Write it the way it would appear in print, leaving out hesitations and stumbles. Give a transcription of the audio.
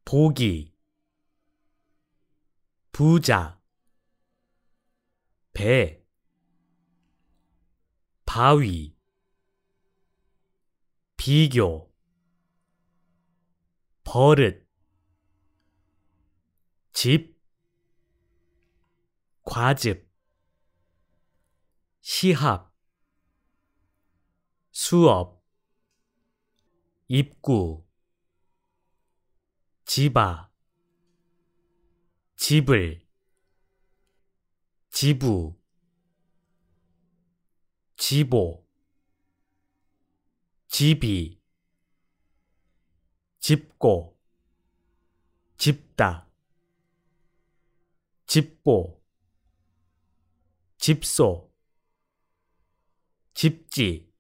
보기, 부자, 배, 바위, 비교, 버릇, 집, 과즙, 시합, 수업, 입구, 지바, 지불, 지부, 지보, 지비, 집고, 집다, 집보, 집소, 집지,